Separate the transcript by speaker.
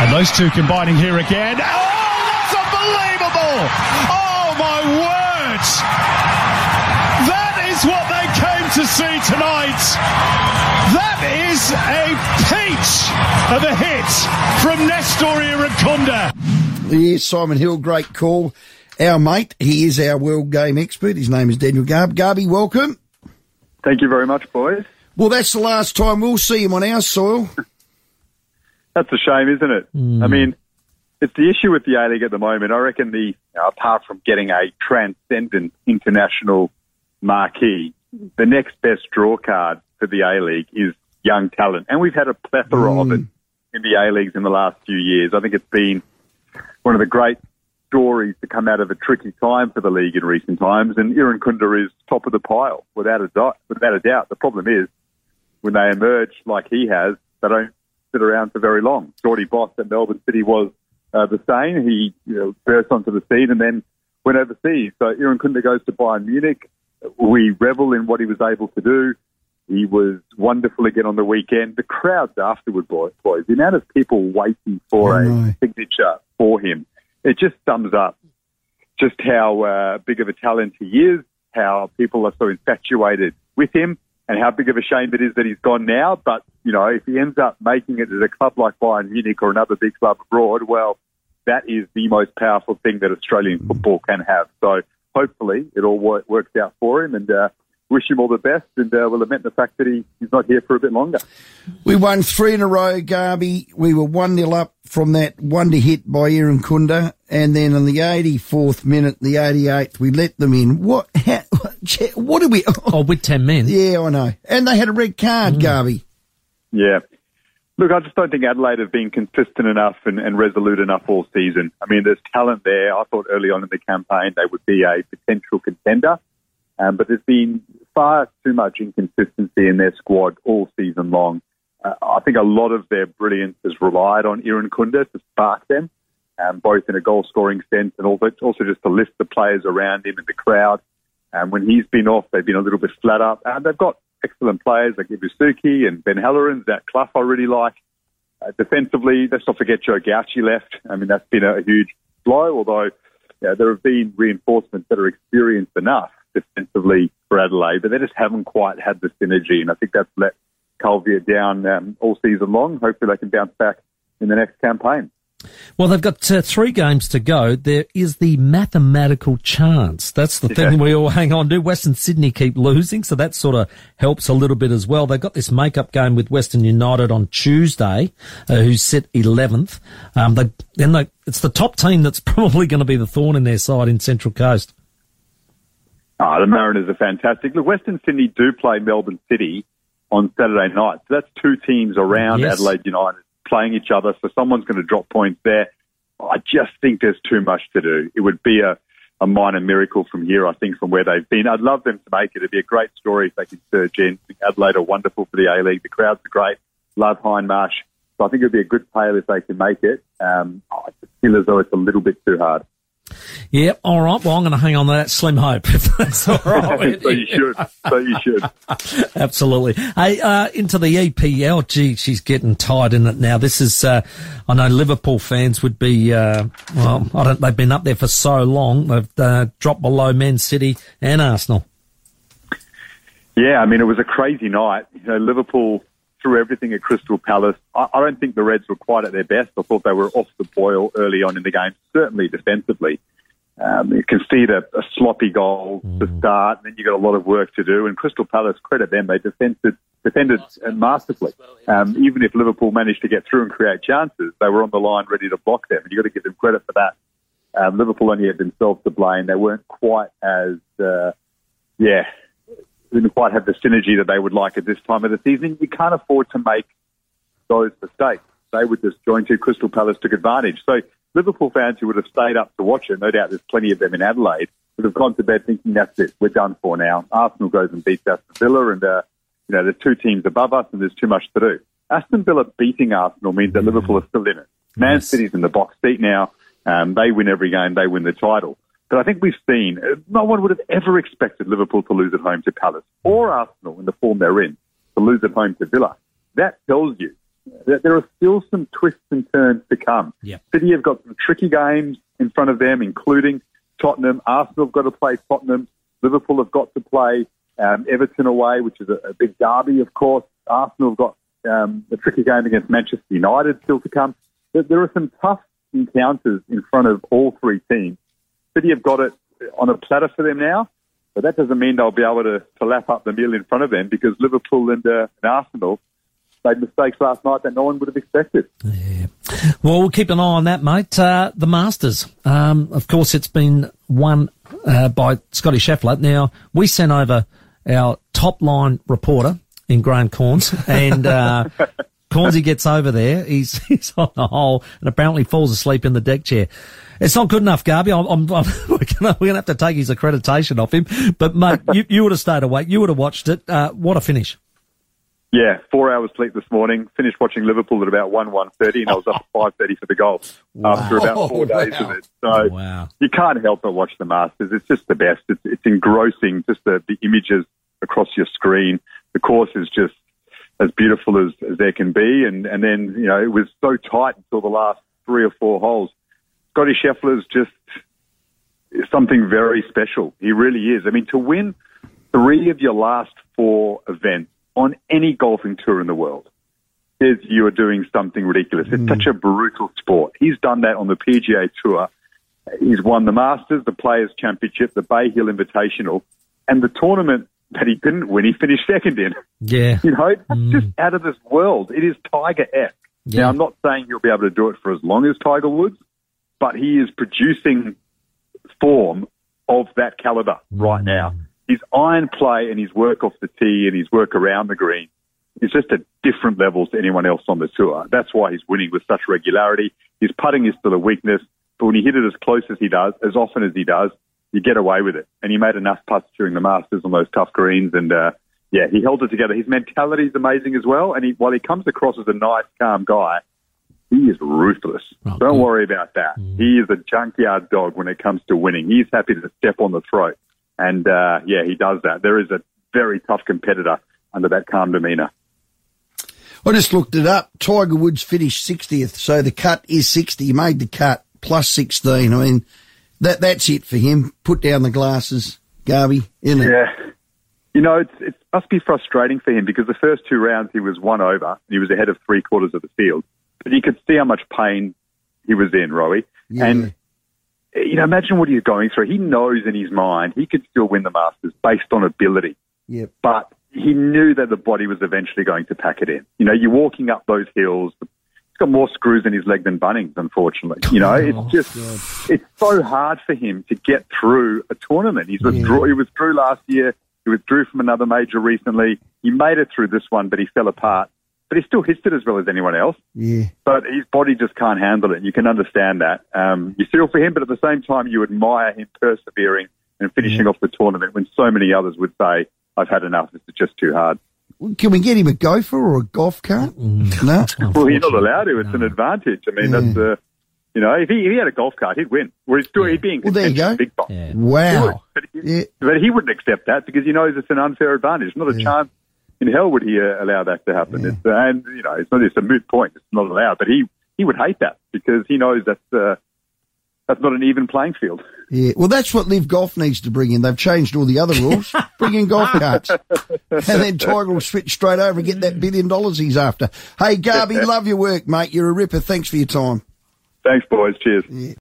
Speaker 1: And those two combining here again. Oh, that's unbelievable! Oh, my word! That is what they came to see tonight. That is a peach of a hit from Nestor Irankunda.
Speaker 2: Yes, Simon Hill, great call. Our mate, he is our world game expert. His name is Daniel Garb. Garby, welcome.
Speaker 3: Thank you very much, boys.
Speaker 2: Well, that's the last time we'll see him on our soil.
Speaker 3: That's a shame, isn't it? I mean, it's the issue with the A-League at the moment. I reckon apart from getting a transcendent international marquee, the next best draw card for the A-League is young talent. And we've had a plethora of it in the A-Leagues in the last few years. I think it's been one of the great stories to come out of a tricky time for the league in recent times. And Irankunda is top of the pile, without a doubt. The problem is, when they emerge like he has, they don't sit around for very long. Geordie Boss at Melbourne City was the same. He burst onto the scene and then went overseas. So Irankunda goes to Bayern Munich. We revel in what he was able to do. He was wonderful again on the weekend. The crowds afterward, boys, the amount of people waiting for a signature for him, it just sums up just how big of a talent he is, how people are so infatuated with him, and how big of a shame it is that he's gone now. But, if he ends up making it at a club like Bayern Munich or another big club abroad, well, that is the most powerful thing that Australian football can have. So hopefully it all works out for him, and wish him all the best, and we'll lament the fact that he's not here for a bit longer.
Speaker 2: We won 3 in a row, Garby. We were 1-0 up from that wonder hit by Irankunda, and then in the 84th minute, the 88th, we let them in. What did we...
Speaker 4: with 10 men.
Speaker 2: Yeah, I know. And they had a red card, Garby.
Speaker 3: Yeah. Look, I just don't think Adelaide have been consistent enough and resolute enough all season. I mean, there's talent there. I thought early on in the campaign they would be a potential contender. But there's been far too much inconsistency in their squad all season long. I think a lot of their brilliance has relied on Irankunda to spark them, both in a goal-scoring sense and also just to lift the players around him and the crowd. When he's been off, they've been a little bit flat up. They've got excellent players like Ibusuki and Ben Halloran, Zach Clough I really like. Defensively, let's not forget Joe Gauci left. I mean, that's been a huge blow, although there have been reinforcements that are experienced enough defensively for Adelaide, but they just haven't quite had the synergy, and I think that's let Calvier down all season long. Hopefully they can bounce back in the next campaign.
Speaker 4: Well, they've got 3 games to go. There is the mathematical chance. That's the thing we all hang on to. Western Sydney keep losing, so that sort of helps a little bit as well. They've got this make-up game with Western United on Tuesday, who's set 11th. It's the top team that's probably going to be the thorn in their side in Central Coast.
Speaker 3: The Mariners are fantastic. Look, Western Sydney do play Melbourne City on Saturday night. So that's 2 teams around Adelaide United playing each other. So someone's going to drop points there. I just think there's too much to do. It would be a minor miracle from here, I think, from where they've been. I'd love them to make it. It'd be a great story if they can surge in. I think Adelaide are wonderful for the A-League. The crowds are great. Love Hindmarsh. So I think it'd be a good tale if they can make it. I just feel as though it's a little bit too hard.
Speaker 4: Yeah, all right. Well, I'm going to hang on to that slim hope, if that's all right.
Speaker 3: So you should.
Speaker 4: Absolutely. Hey, into the EPL. Gee, she's getting tied in it now. This is, I know Liverpool fans would be, they've been up there for so long. They've dropped below Man City and Arsenal.
Speaker 3: Yeah, I mean, it was a crazy night. Liverpool threw everything at Crystal Palace. I don't think the Reds were quite at their best. I thought they were off the boil early on in the game, certainly defensively. You concede a sloppy goal to start, and then you got a lot of work to do. And Crystal Palace, credit them, they defended masterfully. Even if Liverpool managed to get through and create chances, they were on the line ready to block them, and you got to give them credit for that. Liverpool only had themselves to blame. They weren't quite as, didn't quite have the synergy that they would like at this time of the season. You can't afford to make those mistakes. They would just join to Crystal Palace took advantage. So Liverpool fans who would have stayed up to watch it, no doubt there's plenty of them in Adelaide, would have gone to bed thinking that's it, we're done for now. Arsenal goes and beats Aston Villa, and there's 2 teams above us and there's too much to do. Aston Villa beating Arsenal means that Liverpool are still in it. Man City's in the box seat now. They win every game, they win the title. But I think we've seen, no one would have ever expected Liverpool to lose at home to Palace, or Arsenal in the form they're in, to lose at home to Villa. That tells you there are still some twists and turns to come.
Speaker 4: Yep.
Speaker 3: City have got some tricky games in front of them, including Tottenham. Arsenal have got to play Tottenham. Liverpool have got to play Everton away, which is a big derby, of course. Arsenal have got a tricky game against Manchester United still to come. There are some tough encounters in front of all three teams. City have got it on a platter for them now, but that doesn't mean they'll be able to lap up the meal in front of them, because Liverpool and Arsenal made mistakes last night that no one would have expected.
Speaker 4: Yeah. Well, we'll keep an eye on that, mate. The Masters. Of course, it's been won by Scotty Scheffler. Now, we sent over our top-line reporter in Graham Corns, and Cornsy gets over there. He's on the hole and apparently falls asleep in the deck chair. It's not good enough, Garby. We're going to have to take his accreditation off him. But, mate, you would have stayed awake. You would have watched it. What a finish.
Speaker 3: Yeah, 4 hours sleep this morning. Finished watching Liverpool at about 1:30, and I was up at 5:30 for the golf after about 4 days of it. So you can't help but watch the Masters. It's just the best. It's engrossing, just the images across your screen. The course is just as beautiful as there can be. And then, you know, it was so tight until the last 3 or 4 holes. Scotty Scheffler's just something very special. He really is. I mean, to win 3 of your last 4 events on any golfing tour in the world, you are doing something ridiculous. It's such a brutal sport. He's done that on the PGA Tour. He's won the Masters, the Players' Championship, the Bay Hill Invitational, and the tournament that he didn't win, he finished second in.
Speaker 4: Yeah.
Speaker 3: You know, that's just out of this world. It is Tiger-esque.
Speaker 4: Yeah.
Speaker 3: Now, I'm not saying he'll be able to do it for as long as Tiger Woods, but he is producing form of that caliber right now. His iron play and his work off the tee and his work around the green is just at different levels to anyone else on the tour. That's why he's winning with such regularity. His putting is still a weakness, but when he hit it as close as he does, as often as he does, you get away with it. And he made enough putts during the Masters on those tough greens, and he held it together. His mentality is amazing as well, and while he comes across as a nice, calm guy, he is ruthless. Don't worry about that. He is a junkyard dog when it comes to winning. He's happy to step on the throat. And, he does that. There is a very tough competitor under that calm demeanour.
Speaker 2: I just looked it up. Tiger Woods finished 60th, so the cut is 60. He made the cut plus 16. I mean, that's it for him. Put down the glasses, Garby, isn't it?
Speaker 3: Yeah. You know, it must be frustrating for him, because the first 2 rounds he was 1 over, and he was ahead of 3/4 of the field. But you could see how much pain he was in, Rowie.
Speaker 2: Yeah.
Speaker 3: And, you know, imagine what he's going through. He knows in his mind he could still win the Masters based on ability.
Speaker 2: Yep.
Speaker 3: But he knew that the body was eventually going to pack it in. You know, you're walking up those hills. He's got more screws in his leg than Bunnings, unfortunately. You know, it's so hard for him to get through a tournament. He withdrew last year. He withdrew from another major recently. He made it through this one, but he fell apart. But he still hits it as well as anyone else.
Speaker 2: Yeah.
Speaker 3: But his body just can't handle it. You can understand that. You feel for him, but at the same time, you admire him persevering and finishing off the tournament when so many others would say, I've had enough. This is just too hard.
Speaker 2: Can we get him a gopher or a golf cart? No?
Speaker 3: Well, he's not allowed to. It's an advantage. I mean, that's you know, if he had a golf cart, he'd win. Whereas he'd be in contention big time.
Speaker 2: Yeah. Wow.
Speaker 3: But he wouldn't accept that, because he knows it's an unfair advantage. Not a chance in hell would he allow that to happen.
Speaker 2: Yeah.
Speaker 3: And, you know, it's a moot point. It's not allowed. But he would hate that, because he knows that's not an even playing field.
Speaker 2: Yeah, well, that's what Live Golf needs to bring in. They've changed all the other rules. Bring in golf carts. And then Tiger will switch straight over and get that $1 billion he's after. Hey, Garby, love your work, mate. You're a ripper. Thanks for your time.
Speaker 3: Thanks, boys. Cheers.
Speaker 2: Yeah.